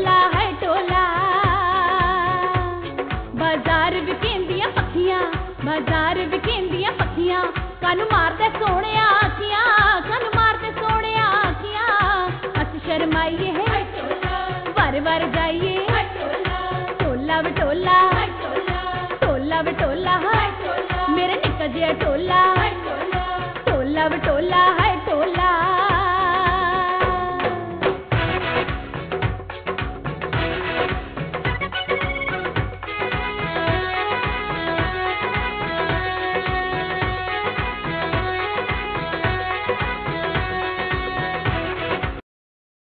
टोला है टोला। बाजार विकेंदियां पक्खियां, बाजार विकेंदियां पक्खियां, कानू मारदे सोने आखियां, कानू मारदे सोने आखियां। अस शर्माइए है वर वर जाइए, टोला वे टोला, टोला वे टोला, मेरे निक्का जिहा टोला।